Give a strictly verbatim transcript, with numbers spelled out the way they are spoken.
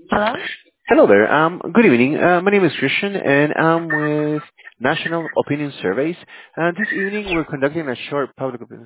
Hello? Hello there. Um, good evening. Uh, my name is Christian, and I'm with National Opinion Surveys. Uh, this evening, we're conducting a short public opinion.